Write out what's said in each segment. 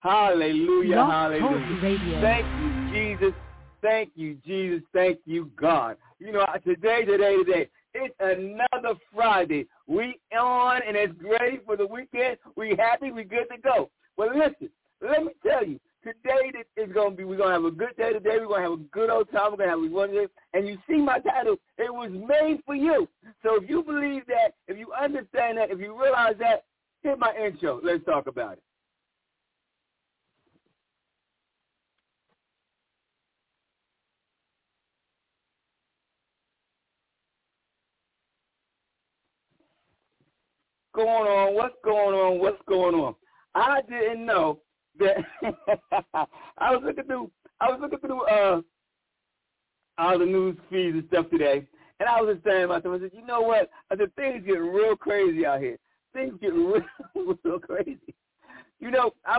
Hallelujah, Blog hallelujah. Talk Radio. Thank you, Jesus. Thank you, Jesus. Thank you, God. You know, today, it's another Friday. We on, and it's ready for the weekend. We happy, we good to go. Well, listen, let me tell you, today is going to be, we're going to have a good day today. We're going to have a good old time. We're going to have a wonderful day. And you see my title, it was made for you. So if you believe that, if you understand that, if you realize that, hit my intro. Let's talk about it. What's going on? I didn't know that I was looking through all the news feeds and stuff today, and I was just saying to myself, I said, you know what? I said, things get real crazy out here. Things get real crazy. You know, I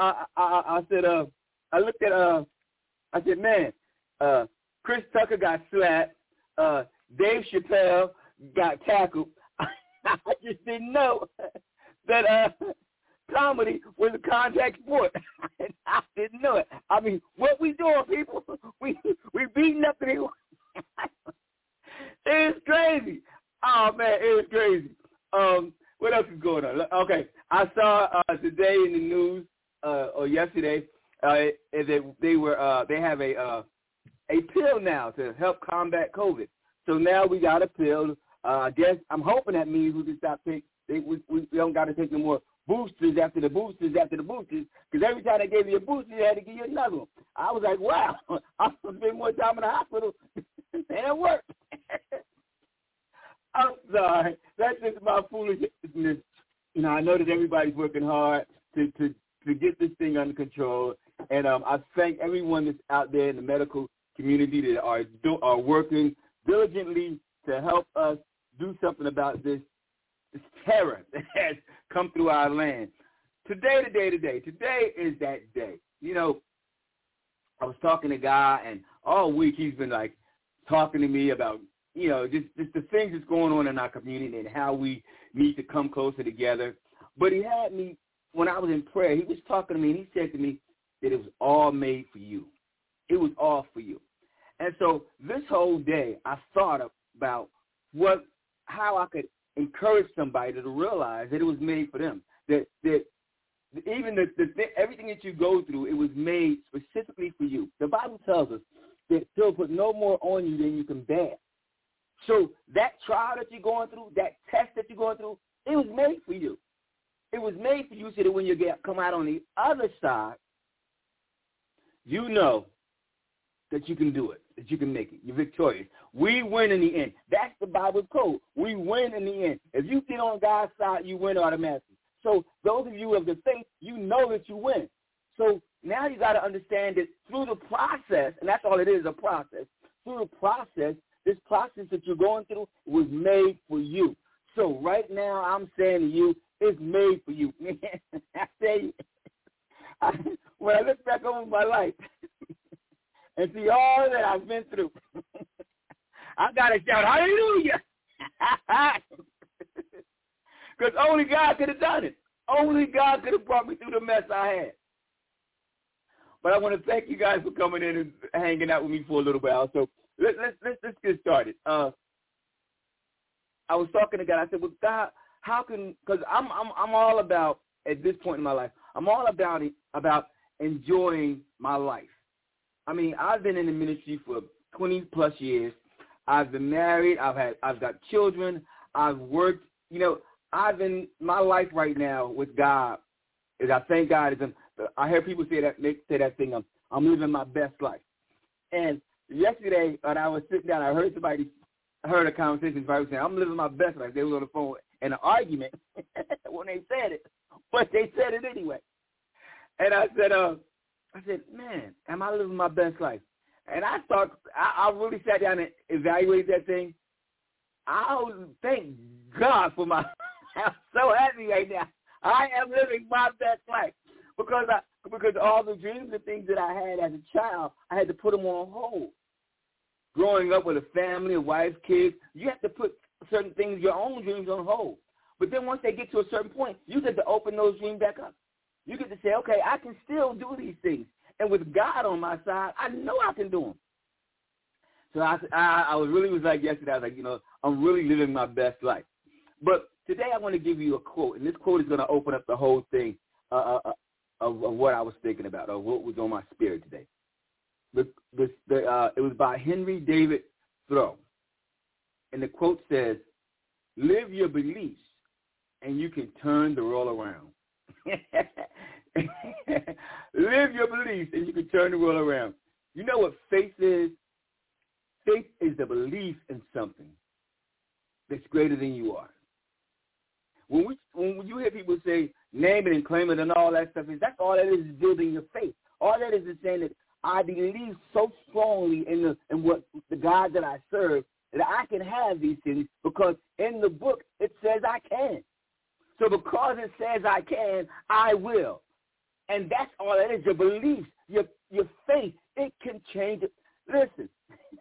said, man, Chris Tucker got slapped, Dave Chappelle got tackled. I just didn't know that comedy was a contact sport. I didn't know it. I mean, what we doing, people? We beating up anyone. It's crazy. Oh man, it was crazy. What else is going on? Okay, I saw today in the news or yesterday that they have a pill now to help combat COVID. So now we got a pill. I guess I'm hoping that means we can stop taking. We don't got to take no more boosters after the boosters, because every time they gave you a booster, they had to give you another one. I was like, wow, I'm going to spend more time in the hospital, and it worked. I'm sorry. That's just my foolishness. You know, I know that everybody's working hard to get this thing under control, and I thank everyone that's out there in the medical community that are working diligently to help us do something about this terror that has come through our land. Today is that day. You know, I was talking to a guy, and all week he's been like talking to me about, you know, just the things that's going on in our community and how we need to come closer together. But he had me, when I was in prayer, he was talking to me, and he said to me that it was all made for you. It was all for you. And so this whole day I thought about how I could encourage somebody to realize that it was made for them. That even everything that you go through, it was made specifically for you. The Bible tells us that he'll put no more on you than you can bear. So that trial that you're going through, that test that you're going through, it was made for you. It was made for you so that when you come out on the other side, you know that you can do it, that you can make it. You're victorious. We win in the end. That's the Bible code. We win in the end. If you get on God's side, you win automatically. So those of you of the faith, you know that you win. So now you got to understand that through the process, and that's all it is, a process, through the process, this process that you're going through was made for you. So right now I'm saying to you, it's made for you. I tell you, when I look back over my life, and see all that I've been through, I got to shout, hallelujah. Because only God could have done it. Only God could have brought me through the mess I had. But I want to thank you guys for coming in and hanging out with me for a little while. So let's get started. I was talking to God. I said, well, God, how can, because I'm all about, at this point in my life, I'm all about enjoying my life. I mean, I've been in the ministry for 20-plus years. I've been married. I've got children. I've worked. You know, my life right now with God is, I thank God. I hear people say that thing, I'm living my best life. And yesterday, when I was sitting down, I heard a conversation. Somebody was saying, I'm living my best life. They were on the phone in an argument when they said it, but they said it anyway. And I said, man, am I living my best life? And I really sat down and evaluated that thing. I thank God for I'm so happy right now. I am living my best life because all the dreams and things that I had as a child, I had to put them on hold. Growing up with a family, a wife, kids, you have to put certain things, your own dreams, on hold. But then once they get to a certain point, you get to open those dreams back up. You get to say, okay, I can still do these things. And with God on my side, I know I can do them. So I was like yesterday, I was like, I'm really living my best life. But today I want to give you a quote, and this quote is going to open up the whole thing of what I was thinking about, or what was on my spirit today. It was by Henry David Thoreau. And the quote says, live your beliefs, and you can turn the world around. Live your beliefs, and you can turn the world around. You know what faith is? Faith is the belief in something that's greater than you are. When you hear people say, name it and claim it and all that stuff, that's all that is building your faith. All that is saying that I believe so strongly in what the God that I serve that I can have these things because in the book it says I can. So because it says I can, I will. And that's all that is, your beliefs, your faith. It can change it. Listen,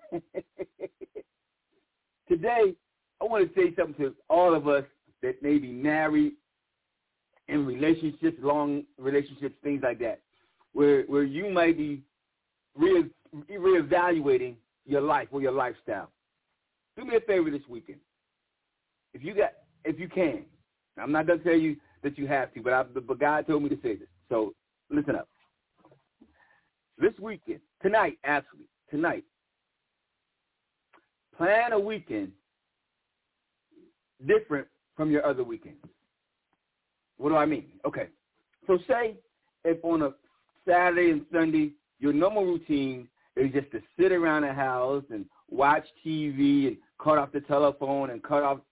today I want to say something to all of us that may be married, in relationships, long relationships, things like that, where you might be reevaluating your life or your lifestyle. Do me a favor this weekend. If you can. I'm not going to tell you that you have to, but God told me to say this. So listen up. This weekend, tonight, plan a weekend different from your other weekends. What do I mean? Okay. So say if on a Saturday and Sunday, your normal routine is just to sit around the house and watch TV and cut off the telephone and cut off,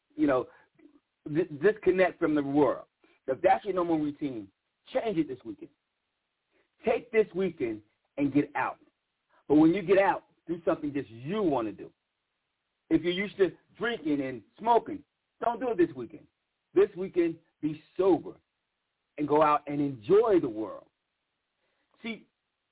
disconnect from the world. If that's your normal routine, change it this weekend. Take this weekend and get out. But when you get out, do something that you want to do. If you're used to drinking and smoking, don't do it this weekend. This weekend, be sober and go out and enjoy the world. See,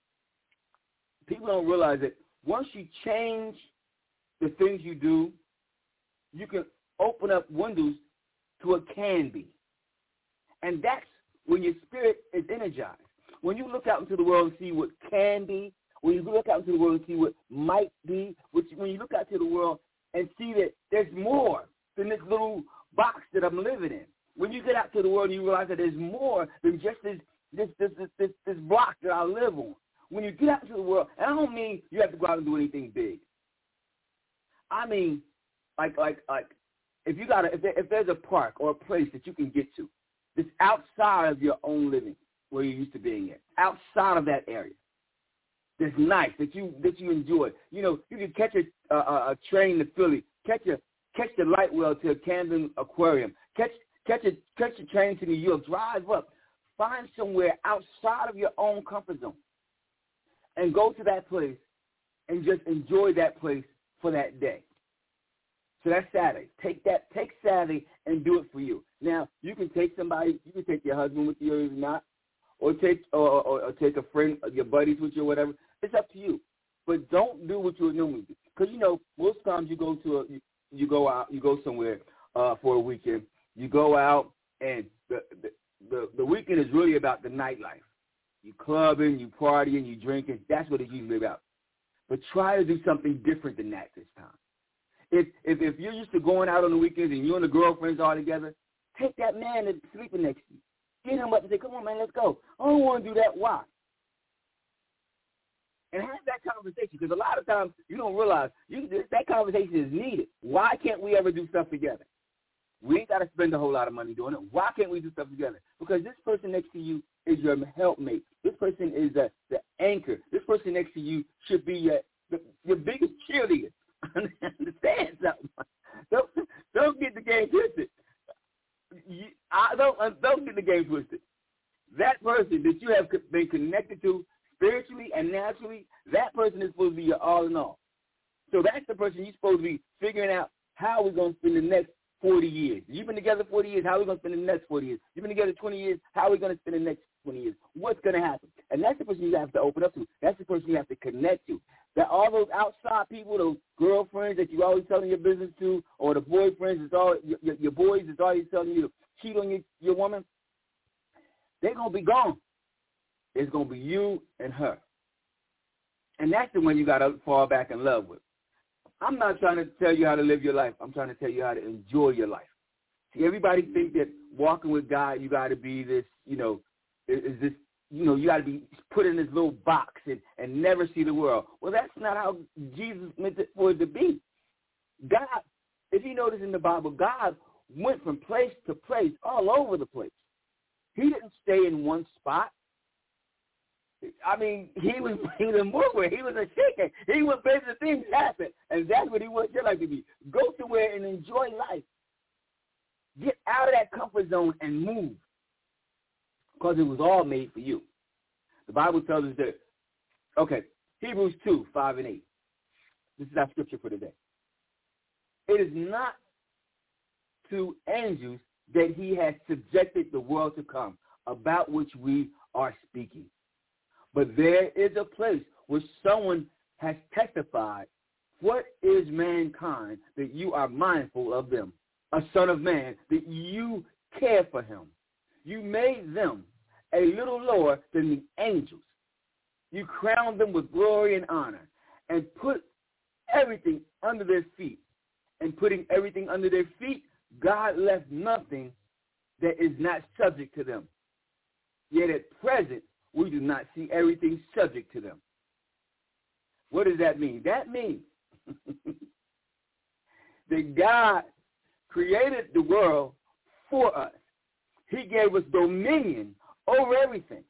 people don't realize that once you change the things you do, you can open up windows to what can be. And that's when your spirit is energized. When you look out into the world and see what can be, when you look out into the world and see what might be, when you look out to the world and see that there's more than this little box that I'm living in. When you get out to the world and you realize that there's more than just this block that I live on. When you get out to the world, and I don't mean you have to go out and do anything big. I mean, like if there's a park or a place that you can get to, that's outside of your own living, where you're used to being at, outside of that area, that's nice, that you enjoy. You can catch a train to Philly, catch the light well to a Camden Aquarium, catch a train to New York, drive up, find somewhere outside of your own comfort zone, and go to that place and just enjoy that place for that day. So that's Saturday. Take Saturday and do it for you. Now, you can take somebody, you can take your husband with you or not, or take a friend, your buddies with you or whatever. It's up to you. But don't do what you would normally do. Because, most times you go somewhere for a weekend. You go out and the weekend is really about the nightlife. You clubbing, you partying, you drinking. That's what it's usually about. But try to do something different than that this time. If you're used to going out on the weekends and you and the girlfriends all together, take that man that's sleeping next to you. Get him up and say, come on, man, let's go. I don't want to do that. Why? And have that conversation, because a lot of times you don't realize that conversation is needed. Why can't we ever do stuff together? We ain't got to spend a whole lot of money doing it. Why can't we do stuff together? Because this person next to you is your helpmate. This person is the anchor. This person next to you should be your biggest cheerleader. Understand something? Don't get the game twisted. Don't get the game twisted. That person that you have been connected to spiritually and naturally, that person is supposed to be your all in all. So that's the person you're supposed to be figuring out how we're going to spend the next 40 years. You've been together 40 years, how are we going to spend the next 40 years? You've been together 20 years, how are we going to spend the next 20 years? What's going to happen? And that's the person you have to open up to. That's the person you have to connect to. That all those outside people, those girlfriends that you always telling your business to, or the boyfriends, it's all your boys is always telling you to cheat on your woman, they're going to be gone. It's going to be you and her. And that's the one you got to fall back in love with. I'm not trying to tell you how to live your life. I'm trying to tell you how to enjoy your life. See, everybody think that walking with God, you got to be this, you know, is this, you know, you got to be put in this little box and never see the world. Well, that's not how Jesus meant it for it to be. God, if you notice in the Bible, God went from place to place, all over the place. He didn't stay in one spot. I mean, he was a mover. He was a shaker. He was making things happen, and that's what he wants your life to be. Go somewhere and enjoy life. Get out of that comfort zone and move, because it was all made for you. The Bible tells us that, okay, Hebrews 2, 5 and 8. This is our scripture for today. It is not to angels that he has subjected the world to come, about which we are speaking. But there is a place where someone has testified, what is mankind that you are mindful of them? A son of man, that you care for him. You made them a little lower than the angels. You crowned them with glory and honor and put everything under their feet. And putting everything under their feet, God left nothing that is not subject to them. Yet at present, we do not see everything subject to them. What does that mean? That means that God created the world for us. He gave us dominion over everything.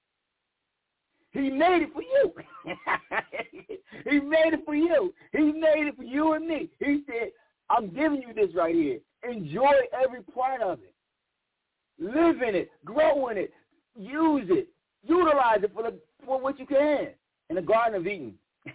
He made it for you. He made it for you. He made it for you and me. He said, I'm giving you this right here. Enjoy every part of it. Live in it. Grow in it. Use it. Utilize it for what you can. In the Garden of Eden,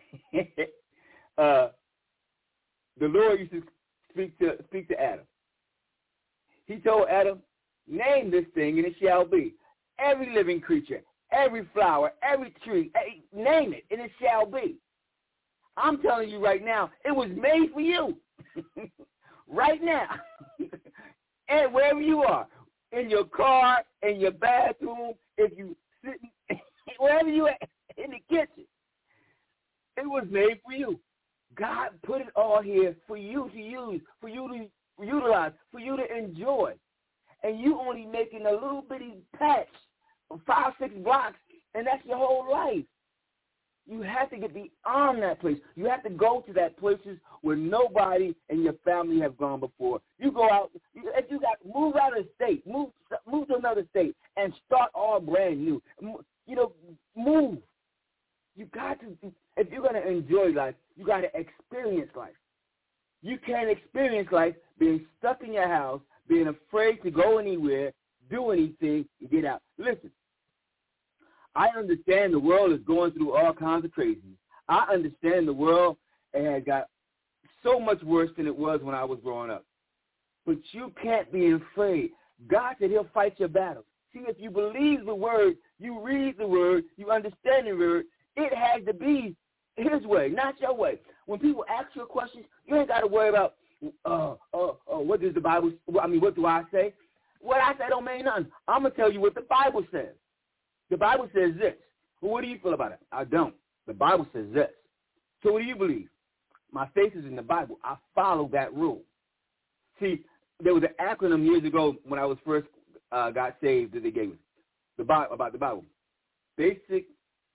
the Lord used to speak to Adam. He told Adam, name this thing and it shall be. Every living creature, every flower, every tree, name it and it shall be. I'm telling you right now, it was made for you. Right now. And wherever you are, in your car, in your bathroom, if you sitting, wherever you at, in the kitchen, it was made for you. God put it all here for you to use, for you to utilize, for you to enjoy. And you only making a little bitty patch of 5, 6 blocks, and that's your whole life. You have to get beyond that place. You have to go to that places where nobody in your family have gone before. You go out, if you got, move out of the state, move to another state, and start all brand new. You know, move. You got to, if you're going to enjoy life, you got to experience life. You can't experience life being stuck in your house, being afraid to go anywhere, do anything, and get out. Listen. I understand the world is going through all kinds of crazy. I understand the world has got so much worse than it was when I was growing up. But you can't be afraid. God said he'll fight your battles. See, if you believe the word, you read the word, you understand the word, it has to be his way, not your way. When people ask you questions, you ain't got to worry about, what does the Bible, what do I say? What I say don't mean nothing. I'm going to tell you what the Bible says. The Bible says this. Well, what do you feel about it? I don't. The Bible says this. So what do you believe? My faith is in the Bible. I follow that rule. See, there was an acronym years ago when I was first got saved that they gave us about the Bible. Basic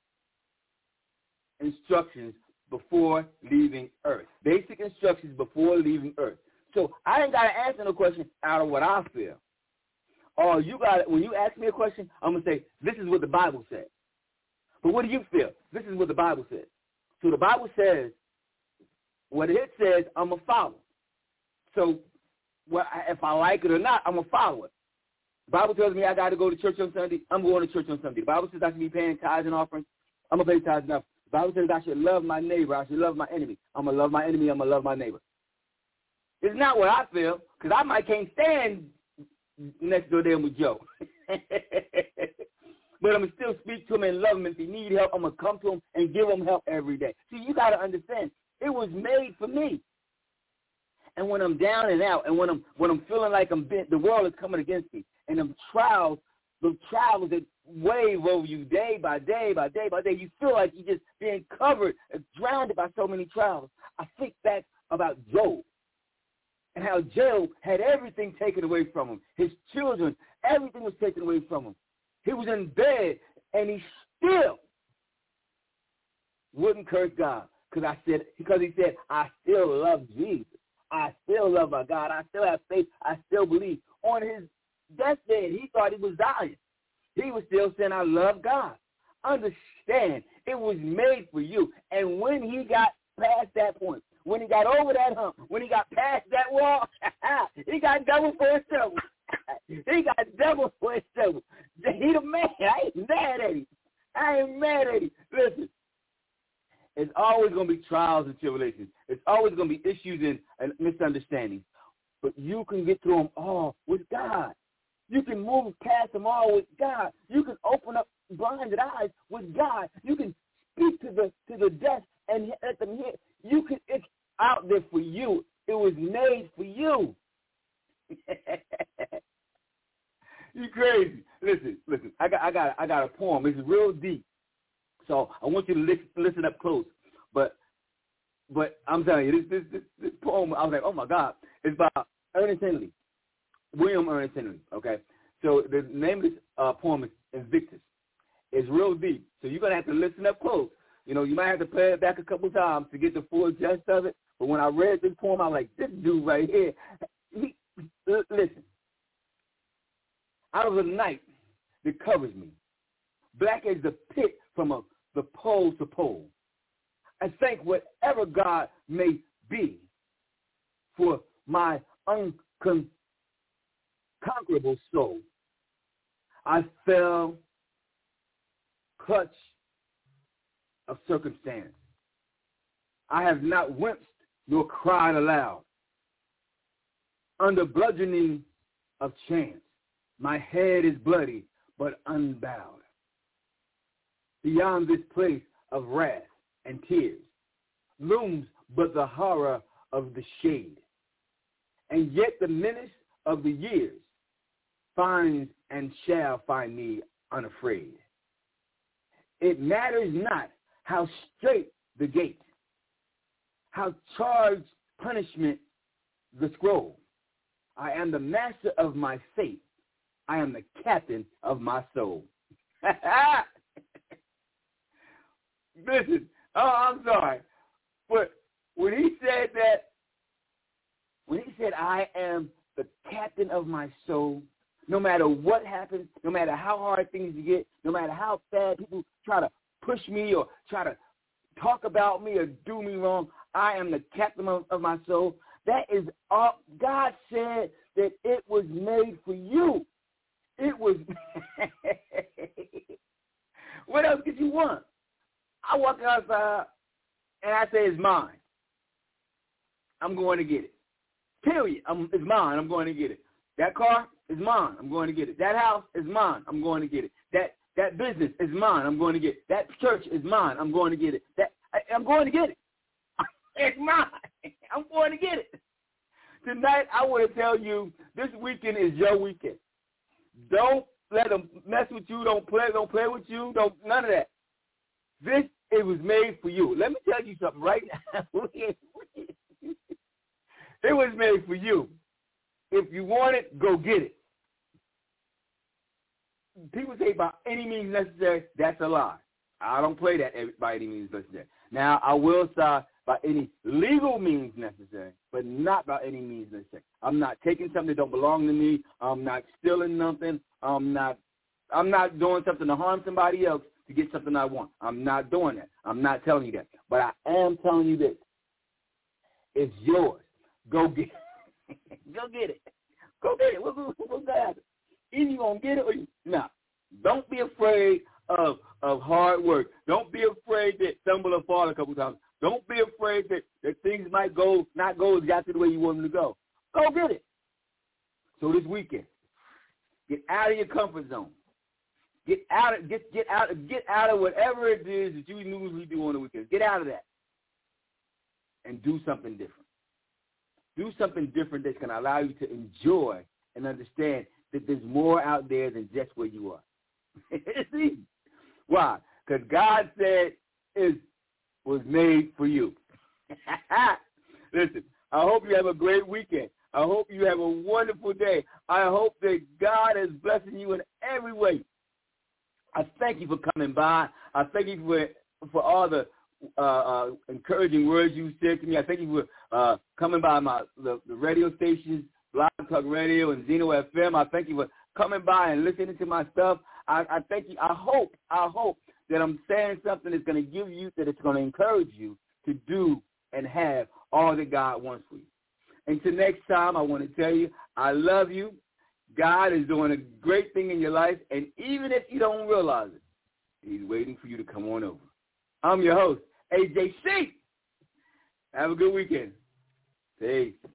instructions before leaving earth. Basic instructions before leaving earth. So I ain't got to answer no question out of what I feel. Or you got when you ask me a question, I'm going to say, this is what the Bible says. But what do you feel? This is what the Bible says. So the Bible says, what it says, I'm going to follow. So if I like it or not, I'm going to follow it. The Bible tells me I got to go to church on Sunday. I'm going to church on Sunday. The Bible says I should be paying tithes and offerings. I'm going to pay tithes and offerings. The Bible says I should love my neighbor. I should love my enemy. I'm going to love my enemy. I'm going to love my neighbor. It's not what I feel, because I might can't stand next door there with Joe. But I'm going to still speak to him and love him. If he need help, I'm going to come to him and give him help every day. See, you got to understand, it was made for me. And when I'm down and out, and when I'm feeling like the world is coming against me, and them trials the trials that wave over you day by day by day by day. You feel like you're just being covered, drowned by so many trials. I think back about Job and how Job had everything taken away from him. His children, everything was taken away from him. He was in bed, and he still wouldn't curse God because he said, I still love Jesus. I still love my God. I still have faith. I still believe. On his deathbed, he thought he was dying. He was still saying, I love God. Understand, it was made for you. And when he got past that point, when he got over that hump, when he got past that wall, he got double for his trouble. He got double for his trouble. He the man. I ain't mad at him. I ain't mad at him. Listen, it's always going to be trials and tribulations. It's always going to be issues and misunderstandings. But you can get through them all with God. You can move past them all with God. You can open up blinded eyes with God. You can speak to the deaf and let them hear. It's out there for you. It was made for you. You crazy. Listen. I got a poem. It's real deep. So I want you to listen up close. But I'm telling you, this poem, I was like, oh my God, it's by Ernest Henley, William Ernest Henley. Okay, so the name of this poem is Invictus. It's real deep, so you're gonna have to listen up close. You know, you might have to play it back a couple times to get the full gist of it. But when I read this poem, I was like, this dude right here. Listen, out of the night that covers me, black as the pit from the pole to pole, I thank whatever God may be for my unconquerable soul. I fell clutch of circumstance. I have not winced nor cried aloud. Under bludgeoning of chance, my head is bloody but unbowed. Beyond this place of wrath and tears looms but the horror of the shade. And yet the menace of the years finds and shall find me unafraid. It matters not how straight the gate, how charged punishment the scroll. I am the master of my fate. I am the captain of my soul. Listen, I'm sorry, but when he said I am the captain of my soul, no matter what happens, no matter how hard things get, no matter how bad people try to push me or try to talk about me or do me wrong, I am the captain of my soul. That is all. God said that it was made for you. It was. What else could you want? I walk outside and I say it's mine. I'm going to get it. Period. It's mine. I'm going to get it. That car is mine. I'm going to get it. That house is mine. I'm going to get it. That business is mine. I'm going to get it. That church is mine. I'm going to get it. I'm going to get it. It's mine. I'm going to get it. Tonight, I want to tell you, this weekend is your weekend. Don't let them mess with you. Don't play with you. None of that. It was made for you. Let me tell you something right now. It was made for you. If you want it, go get it. People say by any means necessary, that's a lie. I don't play that by any means necessary. Now, I will say by any legal means necessary, but not by any means necessary. I'm not taking something that don't belong to me. I'm not stealing nothing. I'm not doing something to harm somebody else to get something I want. I'm not doing that. I'm not telling you that. But I am telling you this. It's yours. Go get it. Go get it. Go get it. What's going to happen? Either you're going to get it or you not. Don't be afraid of hard work. Don't be afraid that stumble or fall a couple times. Don't be afraid that things might not go exactly the way you want them to go. Go get it. So this weekend, get out of your comfort zone. Get out of whatever it is that you usually do on the weekends. Get out of that and do something different. Do something different that's going to allow you to enjoy and understand that there's more out there than just where you are. It's easy. Why? Because God said it was made for you. Listen, I hope you have a great weekend. I hope you have a wonderful day. I hope that God is blessing you in every way. I thank you for coming by. I thank you for all the encouraging words you said to me. I thank you for coming by the radio stations, Blog Talk Radio and Zeno FM. I thank you for coming by and listening to my stuff. I thank you. I hope that I'm saying something that's going to give you, that it's going to encourage you to do and have all that God wants for you. Until next time, I want to tell you, I love you. God is doing a great thing in your life, and even if you don't realize it, he's waiting for you to come on over. I'm your host, AJC. Have a good weekend. Peace.